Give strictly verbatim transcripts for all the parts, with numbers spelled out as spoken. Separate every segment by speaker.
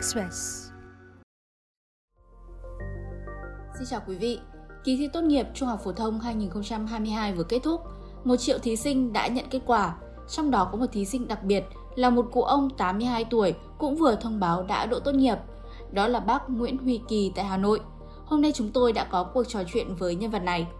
Speaker 1: Express.
Speaker 2: Xin chào quý vị. Kỳ thi tốt nghiệp Trung học phổ thông hai không hai hai vừa kết thúc. Một triệu thí sinh đã nhận kết quả. Trong đó có một thí sinh đặc biệt là một cụ ông tám mươi hai tuổi cũng vừa thông báo đã đỗ tốt nghiệp. Đó là bác Nguyễn Huy Kỳ tại Hà Nội. Hôm nay chúng tôi đã có cuộc trò chuyện với nhân vật này.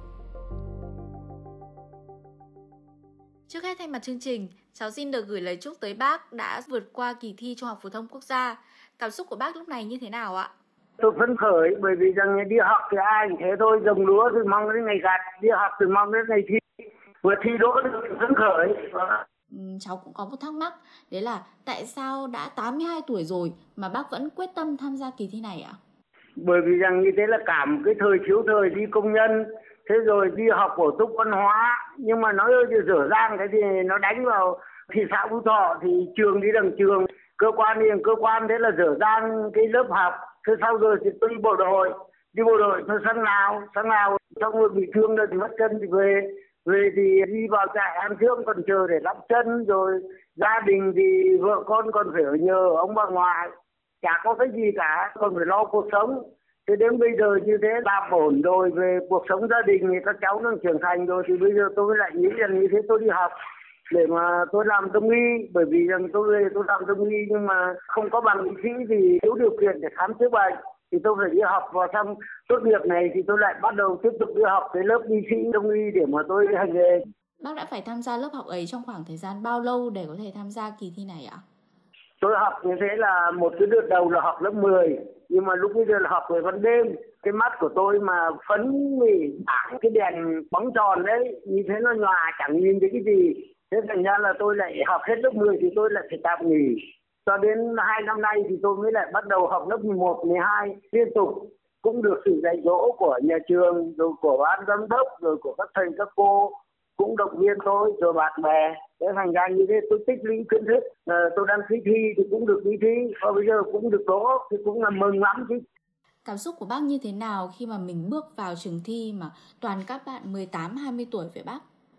Speaker 2: Trước hết thay mặt chương trình, cháu xin được gửi lời chúc tới bác đã vượt qua kỳ thi Trung học phổ thông quốc gia. Cảm xúc của bác lúc này như thế nào ạ?
Speaker 3: Tôi phấn khởi bởi vì rằng đi học thì ai cũng thế thôi, trồng lúa thì mong đến ngày gặt, đi học thì mong đến ngày thi, vừa thi đỗ thì phấn khởi.
Speaker 2: Ừ, cháu cũng có một thắc mắc, đấy là tại sao đã tám mươi hai tuổi rồi mà bác vẫn quyết tâm tham gia kỳ thi này ạ?
Speaker 3: Bởi vì rằng như thế là cả một cái thời thiếu thời đi công nhân, thế rồi đi học bổ túc văn hóa, nhưng mà nó ơi dở dang cái thì nó đánh vào thị xã Phú Thọ thì trường đi đằng trường, cơ quan đi đằng cơ quan, thế là dở dang cái lớp học. Thế sau rồi thì tôi đi bộ đội, đi bộ đội tôi sang Lào, sang Lào xong rồi bị thương rồi thì mất chân thì về, về thì đi vào trại an dưỡng còn chờ để lắp chân, rồi gia đình thì vợ con còn phải ở nhờ ông bà ngoại, chả có cái gì cả, còn phải lo cuộc sống. Thế đến bây giờ như thế tạm ổn rồi, về cuộc sống gia đình thì các cháu đang trưởng thành rồi thì bây giờ tôi mới lại nghĩ rằng như thế tôi đi học để mà tôi làm đông y, bởi vì rằng tôi về tôi làm đông y nhưng mà không có bằng y sĩ thì thiếu điều kiện để khám chữa bệnh thì tôi phải đi học, vào xong tốt nghiệp này thì tôi lại bắt đầu tiếp tục đi học cái lớp y sĩ đông y để mà tôi hành nghề.
Speaker 2: Bác đã phải tham gia lớp học ấy trong khoảng thời gian bao lâu để có thể tham gia kỳ thi này ạ?
Speaker 3: Tôi học như thế là một cái đợt đầu là học lớp mười, nhưng mà lúc bây giờ là học về ban đêm, cái mắt của tôi mà phấn mì bảng cái đèn bóng tròn đấy, như thế nó nhòa chẳng nhìn thấy cái gì. Thế thành ra là tôi lại học hết lớp mười thì tôi lại phải tạm nghỉ. Cho đến hai năm nay thì tôi mới lại bắt đầu học lớp mười một, mười hai liên tục. Cũng được sự dạy dỗ của nhà trường, rồi của ban giám đốc, rồi của các thầy các cô cũng động viên tôi, rồi bạn bè. Thế thành ra như thế tôi tích lũy kiến thức. À, tôi đăng ký thi thì cũng được đi thi, và bây giờ cũng được đỗ thì cũng là mừng lắm chứ.
Speaker 2: Cảm xúc của bác như thế nào khi mà mình bước vào trường thi mà toàn các bạn mười tám hai mươi tuổi vậy bác?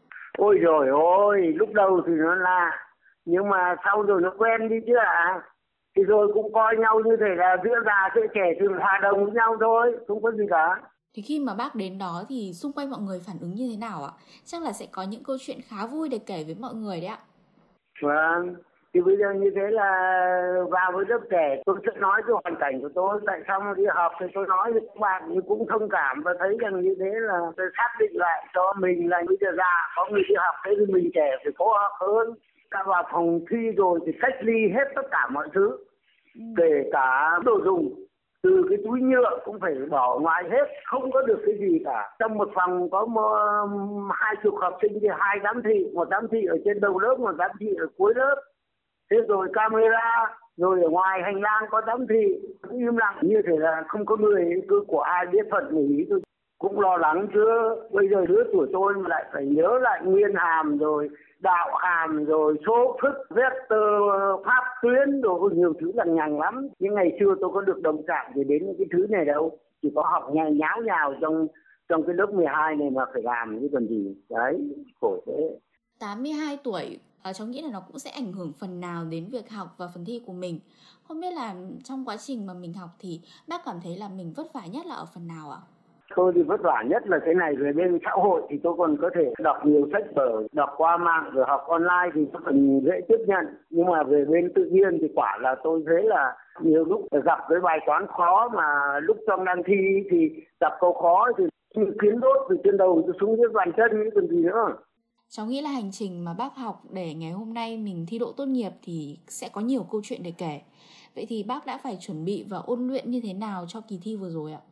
Speaker 3: Ôi rồi ôi, lúc đầu thì nó lạ, nhưng mà sau rồi nó quen đi chứ ạ. À. Thì rồi cũng coi nhau như thể là giữa già giữa trẻ thì hòa đồng với nhau thôi, không có gì cả.
Speaker 2: Thì khi mà bác đến đó thì xung quanh mọi người phản ứng như thế nào ạ? Chắc là sẽ có những câu chuyện khá vui để kể với mọi người đấy ạ.
Speaker 3: Vâng, thì bây giờ như thế là vào với lớp trẻ tôi sẽ nói cái hoàn cảnh của tôi, tại sao mà đi học thì tôi nói với các bạn thì cũng thông cảm và thấy rằng như thế là tôi xác định lại cho mình là bây giờ già có người đi học, thế thì mình trẻ phải cố học hơn. Ta vào phòng thi rồi thì cách ly hết tất cả mọi thứ, ừ. kể cả đồ dùng. Từ cái túi nhựa cũng phải bỏ ngoài hết, không có được cái gì cả. Trong một phòng có một, hai chục học sinh thì hai giám thị, một giám thị ở trên đầu lớp, một giám thị ở cuối lớp. Thế rồi camera, rồi ở ngoài hành lang có giám thị, im lặng như thế là không có người cứ của ai biết phận nghỉ. Tôi cũng lo lắng chứ, bây giờ đứa tuổi tôi mà lại phải nhớ lại nguyên hàm rồi đạo hàm rồi số thức vector pháp tuyến rồi nhiều thứ lằng nhằng lắm. Nhưng ngày xưa tôi có được đồng cảm gì đến những cái thứ này đâu, chỉ có học nhào nháo nhào trong trong cái lớp mười hai này mà phải làm cái còn gì đấy, khổ thế.
Speaker 2: Tám mươi hai tuổi, cháu nghĩ là nó cũng sẽ ảnh hưởng phần nào đến việc học và phần thi của mình. Không biết là trong quá trình mà mình học thì bác cảm thấy là mình vất vả nhất là ở phần nào ạ?
Speaker 3: Tôi thì vất vả nhất là cái này, về bên xã hội thì tôi còn có thể đọc nhiều sách vở, đọc qua mạng rồi học online thì nó còn dễ tiếp nhận. Nhưng mà về bên tự nhiên thì quả là tôi thấy là nhiều lúc gặp cái bài toán khó mà lúc trong đang thi thì gặp câu khó thì kiến đốt từ trên đầu xuống dưới bàn chân như còn gì nữa.
Speaker 2: Cháu nghĩ là hành trình mà bác học để ngày hôm nay mình thi đỗ tốt nghiệp thì sẽ có nhiều câu chuyện để kể. Vậy thì bác đã phải chuẩn bị và ôn luyện như thế nào cho kỳ thi vừa rồi ạ?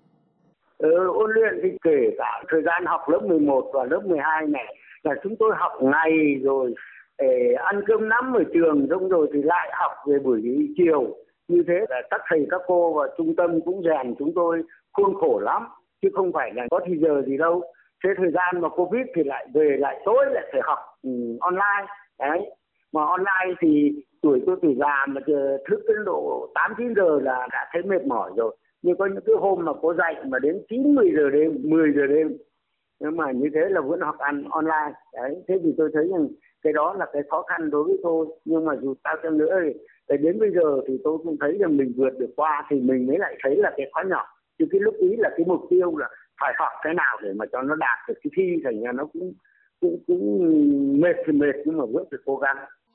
Speaker 3: Ừ, ôn luyện thì kể cả thời gian học lớp mười một và lớp mười hai này là chúng tôi học ngày rồi để ăn cơm nắm ở trường, xong rồi thì lại học về buổi chiều. Như thế là các thầy các cô và trung tâm cũng rèn chúng tôi khôn khổ lắm, chứ không phải là có thì giờ gì đâu. Thế thời gian mà Covid thì lại về lại tối lại phải học um, online. Đấy. Mà online thì tuổi tôi tuổi già mà thức đến độ tám chín giờ là đã thấy mệt mỏi rồi. Nhưng có những cái hôm mà cô dạy mà đến chín mười giờ đêm, mười giờ đêm. Nhưng mà như thế là vẫn học ăn online. Đấy. Thế thì tôi thấy rằng cái đó là cái khó khăn đối với tôi. Nhưng mà dù sao chăng nữa thì Thế đến bây giờ thì tôi cũng thấy rằng mình vượt được qua thì mình mới lại thấy là cái khó nhỏ. Chứ cái lúc ý là cái mục tiêu là phải học cái nào để mà cho nó đạt được cái thi, thành ra nó cũng cũng cũng mệt thì mệt nhưng mà vẫn phải cố gắng.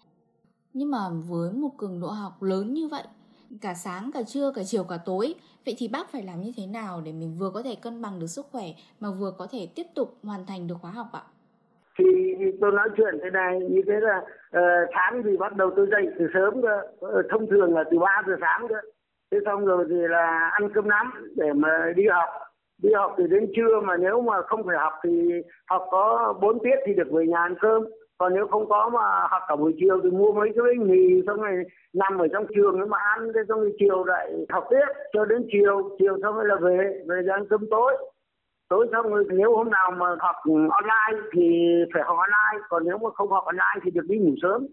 Speaker 2: Nhưng mà với một cường độ học lớn như vậy, cả sáng, cả trưa, cả chiều, cả tối, vậy thì bác phải làm như thế nào để mình vừa có thể cân bằng được sức khỏe mà vừa có thể tiếp tục hoàn thành được khóa học ạ?
Speaker 3: Thì tôi nói chuyện thế này, như thế là uh, sáng thì bắt đầu tôi dậy từ sớm cơ, uh, thông thường là từ ba giờ sáng cơ. Thế xong rồi thì là ăn cơm nắm để mà đi học. Đi học thì đến trưa, mà nếu mà không phải học thì học có bốn tiết thì được về nhà ăn cơm. Còn nếu không có mà học cả buổi chiều thì mua mấy cái bánh mì xong rồi nằm ở trong trường mà ăn, thế xong rồi chiều lại học tiếp cho đến chiều, chiều xong rồi là về, về ra ăn cơm tối. Tối xong rồi nếu hôm nào mà học online thì phải học online, còn nếu mà không học online thì được đi ngủ sớm.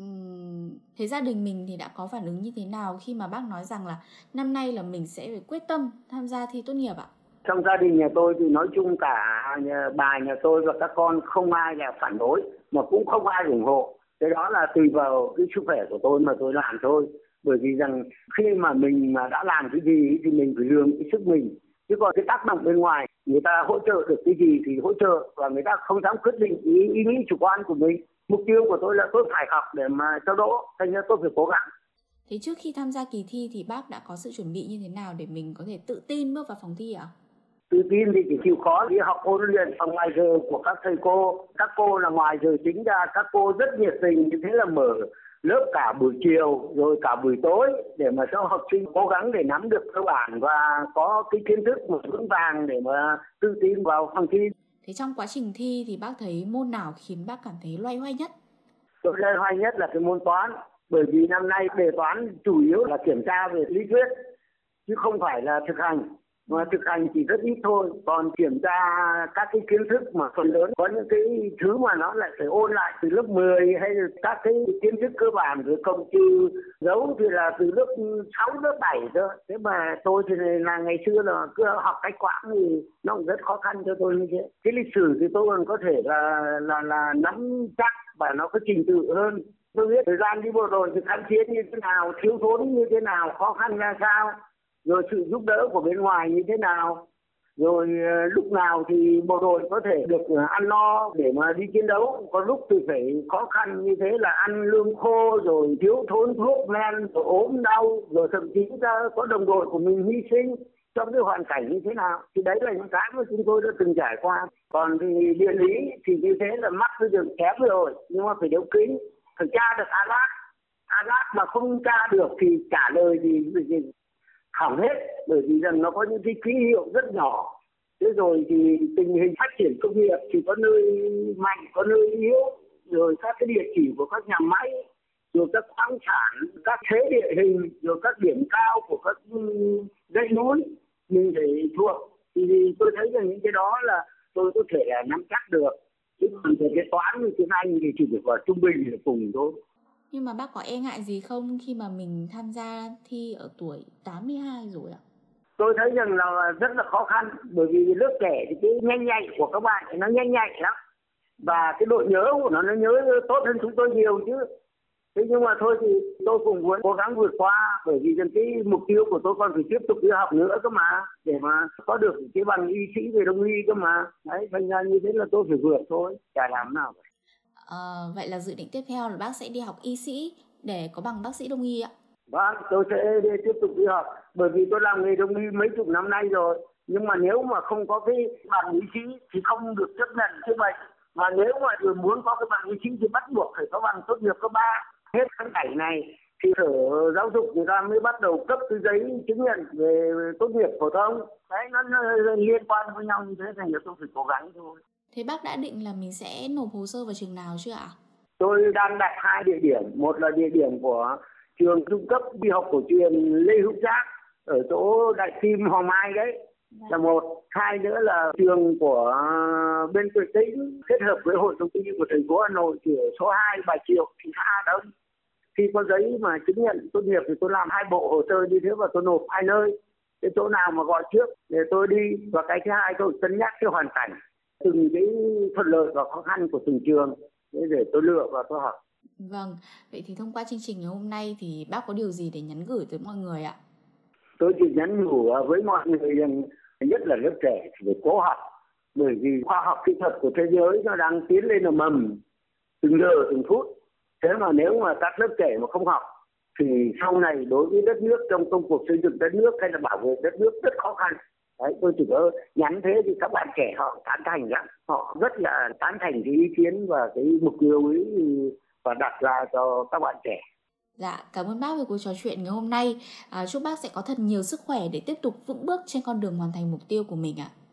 Speaker 2: Uhm, thế gia đình mình thì đã có phản ứng như thế nào khi mà bác nói rằng là năm nay là mình sẽ phải quyết tâm tham gia thi tốt nghiệp ạ?
Speaker 3: Trong gia đình nhà tôi thì nói chung cả nhà, bà nhà tôi và các con không ai là phản đối, mà cũng không ai ủng hộ. Cái đó là tùy vào cái sức khỏe của tôi mà tôi làm thôi. Bởi vì rằng khi mà mình mà đã làm cái gì thì mình phải lường cái sức mình. Chứ còn cái tác động bên ngoài, người ta hỗ trợ được cái gì thì hỗ trợ, và người ta không dám quyết định ý, ý nghĩ chủ quan của mình. Mục tiêu của tôi là tôi phải học để mà cho đỗ, thành ra tôi phải cố gắng.
Speaker 2: Thế trước khi tham gia kỳ thi thì bác đã có sự chuẩn bị như thế nào để mình có thể tự tin bước vào phòng thi ạ?
Speaker 3: Tự tin thì chỉ chịu khó đi học ôn luyện ở ngoài giờ của các thầy cô. Các cô là ngoài giờ chính ra, các cô rất nhiệt tình, như thế là mở lớp cả buổi chiều rồi cả buổi tối để mà cho học sinh cố gắng để nắm được cơ bản và có cái kiến thức một vững vàng để mà tự tin vào phòng thi.
Speaker 2: Thế trong quá trình thi thì bác thấy môn nào khiến bác cảm thấy loay hoay nhất?
Speaker 3: Tôi loay hoay nhất là cái môn toán, bởi vì năm nay đề toán chủ yếu là kiểm tra về lý thuyết chứ không phải là thực hành. Mà thực hành chỉ rất ít thôi, còn kiểm tra các cái kiến thức mà phần lớn có những cái thứ mà nó lại phải ôn lại từ lớp mười, hay là các cái kiến thức cơ bản rồi cộng trừ dấu thì là từ lớp sáu, lớp bảy thôi. Thế mà tôi thì là ngày xưa là cứ học cách quãng thì nó cũng rất khó khăn cho tôi như thế. Cái lịch sử thì tôi còn có thể là là là nắm chắc và nó có trình tự hơn. Tôi biết thời gian đi bộ đội thì kháng chiến như thế nào, thiếu thốn như thế nào, khó khăn ra sao, rồi sự giúp đỡ của bên ngoài như thế nào, rồi lúc nào thì bộ đội có thể được ăn no để mà đi chiến đấu, có lúc thì phải khó khăn như thế là ăn lương khô, rồi thiếu thốn thuốc men, rồi ốm đau, rồi thậm chí có đồng đội của mình hy sinh trong cái hoàn cảnh như thế nào. Thì đấy là những cái mà chúng tôi đã từng trải qua. Còn thì địa lý thì như thế là mắc cái đường kém rồi, nhưng mà phải đeo kính, phải tra được a lát. a lát mà không tra được thì trả lời thì hỏng hết, bởi vì rằng nó có những cái ký hiệu rất nhỏ. Thế rồi thì tình hình phát triển công nghiệp thì có nơi mạnh, có nơi yếu, rồi các cái địa chỉ của các nhà máy, rồi các khoáng sản, các thế địa hình, rồi các điểm cao của các dãy núi mình phải thuộc. Thì tôi thấy rằng những cái đó là tôi có thể là nắm chắc được. Chứ còn về cái toán như tiếng Anh thì chỉ được vào trung bình để cùng thôi.
Speaker 2: Nhưng mà bác có e ngại gì không khi mà mình tham gia thi ở tuổi tám mươi hai rồi ạ?
Speaker 3: Tôi thấy rằng là rất là khó khăn, bởi vì lớp trẻ thì cái nhanh nhạy của các bạn thì nó nhanh nhạy lắm. Và cái độ nhớ của nó, nó nhớ tốt hơn chúng tôi nhiều chứ. Thế nhưng mà thôi thì tôi cũng muốn cố gắng vượt qua, bởi vì cái mục tiêu của tôi còn phải tiếp tục đi học nữa cơ mà, để mà có được cái bằng y sĩ về đông y cơ mà. Đấy, thành ra như thế là tôi phải vượt thôi, chả làm nào.
Speaker 2: À, vậy là dự định tiếp theo là bác sẽ đi học y sĩ để có bằng bác sĩ đông y ạ?
Speaker 3: Vâng, tôi sẽ đi, tiếp tục đi học, bởi vì tôi làm nghề đông y mấy chục năm nay rồi. Nhưng mà nếu mà không có cái bằng y sĩ thì không được chấp nhận chữa bệnh. Mà nếu mà muốn có cái bằng y sĩ thì bắt buộc phải có bằng tốt nghiệp cấp ba. Hết tháng bảy này thì Sở Giáo dục người ta mới bắt đầu cấp cái giấy chứng nhận về tốt nghiệp phổ thông. Đấy, nó, nó liên quan với nhau như thế, thành ra tôi phải cố gắng thôi.
Speaker 2: Thế bác đã định là mình sẽ nộp hồ sơ vào trường nào chưa ạ?
Speaker 3: Tôi đang đặt hai địa điểm. Một là địa điểm của trường trung cấp y học cổ truyền Lê Hữu Trác ở chỗ Đại Kim Hoàng Mai đấy là một. Hai nữa là trường của bên Tuệ Tĩnh kết hợp với Hội Đồng y của thành phố Hà Nội thì ở số hai Bà Triệu, thị xã Hà Đông. Khi có giấy mà chứng nhận tốt nghiệp thì tôi làm hai bộ hồ sơ như thế và tôi nộp hai nơi. Cái chỗ nào mà gọi trước để tôi đi, và cái thứ hai tôi cân nhắc cái hoàn cảnh, từng cái thuận lợi và khó khăn của từng trường để tôi lựa và tôi học.
Speaker 2: Vâng, vậy thì thông qua chương trình ngày hôm nay thì bác có điều gì để nhắn gửi tới mọi người ạ?
Speaker 3: Tôi chỉ nhắn nhủ với mọi người rằng nhất là lớp trẻ thì phải cố học, bởi vì khoa học kỹ thuật của thế giới nó đang tiến lên là mầm từng giờ từng phút. Thế mà nếu mà các lớp trẻ mà không học thì sau này đối với đất nước trong công cuộc xây dựng đất nước hay là bảo vệ đất nước rất khó khăn. Đấy, tôi chỉ có nhắn thế thì các bạn trẻ họ tán thành lắm, họ rất là tán thành cái ý kiến và cái mục tiêu ấy và đặt ra cho các bạn trẻ.
Speaker 2: Dạ, cảm ơn bác về cuộc trò chuyện ngày hôm nay. À, chúc bác sẽ có thật nhiều sức khỏe để tiếp tục vững bước trên con đường hoàn thành mục tiêu của mình ạ.